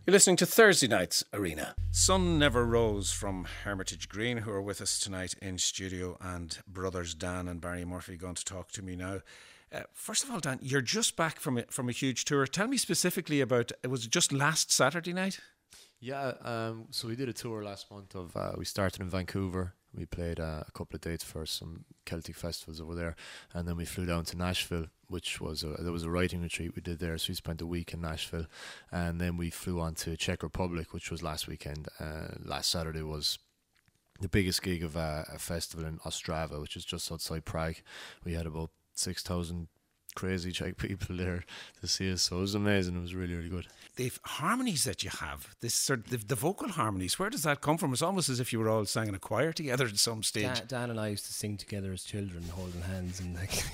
You're listening to Thursday Night's Arena. Sun Never Rose from Hermitage Green, who are with us tonight in studio, and brothers Dan and Barry Murphy going to talk to me now. First of all, Dan, you're just back from a huge tour. Tell me specifically about, was it just last Saturday night? Yeah, so we did a tour last month of, we started in Vancouver. We played a couple of dates for some Celtic festivals over there, and then we flew down to Nashville, which was there was a writing retreat we did there. So we spent a week in Nashville, and then we flew on to Czech Republic, which was last weekend. Last Saturday was the biggest gig of a festival in Ostrava, which is just outside Prague. We had about 6,000 crazy Czech people there to see us, so it was amazing. It was really, really good. The harmonies that you have, this sort of the vocal harmonies, where does that come from? It's almost as if you were all singing a choir together at some stage. Dan and I used to sing together as children, holding hands, and like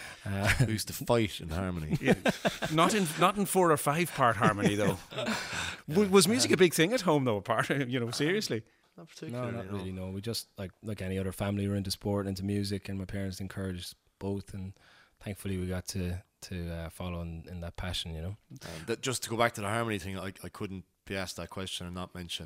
we used to fight in harmony. Yeah. Not in 4 or 5 part harmony though. Was music a big thing at home though? Apart, seriously. Not particularly. No, not really. No, we just like any other family, we're into sport, into music, and my parents encouraged both, and thankfully we got to follow in that passion, Just to go back to the harmony thing, I couldn't be asked that question and not mention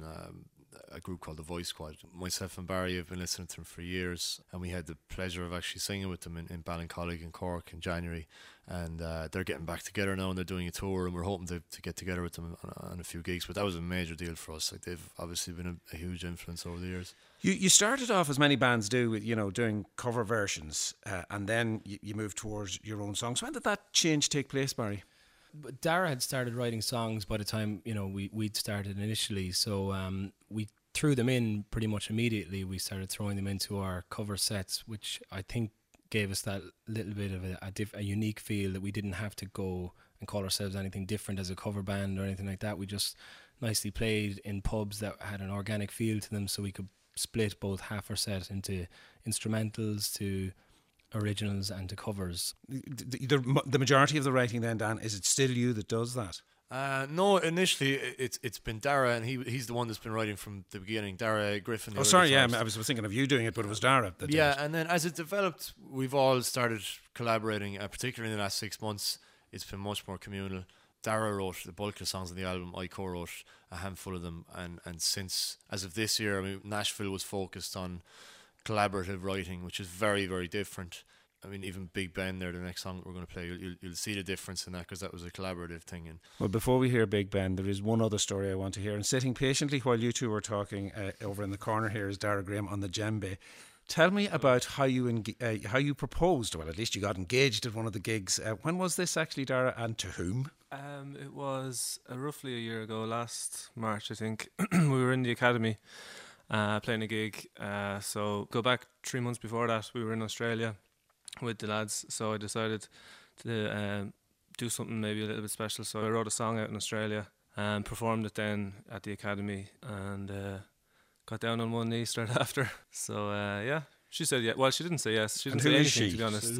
a group called the Voice Squad. Myself and Barry have been listening to them for years, and we had the pleasure of actually singing with them in Ballincollig in Cork in January, and they're getting back together now and they're doing a tour, and we're hoping to get together with them on a few gigs. But that was a major deal for us. Like, they've obviously been a huge influence over the years. You started off, as many bands do, with doing cover versions, and then you moved towards your own songs. When did that change take place, Barry? But Dara had started writing songs by the time we'd started initially, so we threw them in pretty much immediately. We started throwing them into our cover sets, which I think gave us that little bit of a unique feel, that we didn't have to go and call ourselves anything different as a cover band or anything like that. We just nicely played in pubs that had an organic feel to them, so we could split both half our set into instrumentals, to originals, and to covers. The majority of the writing then, Dan, is it still you that does that? No, initially it's been Dara, and he's the one that's been writing from the beginning. Dara Griffin. Oh, sorry, yeah, I was thinking of you doing it, but it was Dara that did it. And then as it developed, we've all started collaborating, particularly in the last 6 months. It's been much more communal. Dara wrote the bulk of the songs on the album. I co-wrote a handful of them, and since, as of this year, Nashville was focused on collaborative writing, which is very, very different. Even Big Ben there, the next song that we're going to play, you'll see the difference in that, because that was a collaborative thing. And well, before we hear Big Ben, there is one other story I want to hear. And sitting patiently while you two were talking, over in the corner here is Dara Graham on the djembe. Tell me about how you proposed. Well, at least you got engaged at one of the gigs. When was this actually, Dara, and to whom? It was roughly a year ago, last March, I think. We were in the academy playing a gig. So go back 3 months before that, we were in Australia with the lads. So I decided to do something maybe a little bit special. So I wrote a song out in Australia and performed it then at the academy, and got down on one knee straight after. So yeah, she said yeah. Well, she didn't say yes. She didn't say anything, to be honest.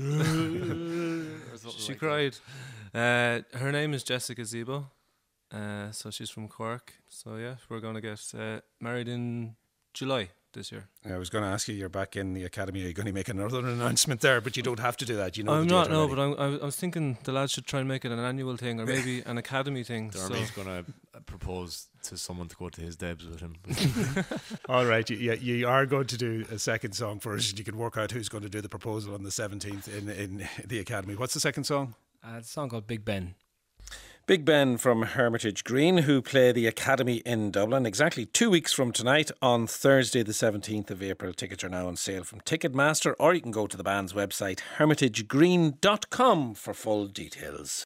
She cried. Her name is Jessica Zebo. So she's from Cork. So yeah, we're going to get married in July this year. I was going to ask you, you're back in the academy, are you going to make another announcement there? But you don't have to do that, I'm not, no, but I was thinking the lads should try and make it an annual thing, or maybe an academy thing. Dermot's going to propose to someone to go to his debs with him. All right, you are going to do a second song for us. You can work out who's going to do the proposal on the 17th in the academy. What's the second song? It's a song called Big Ben. Big Ben from Hermitage Green, who play the Academy in Dublin exactly 2 weeks from tonight, on Thursday the 17th of April. Tickets are now on sale from Ticketmaster, or you can go to the band's website hermitagegreen.com for full details.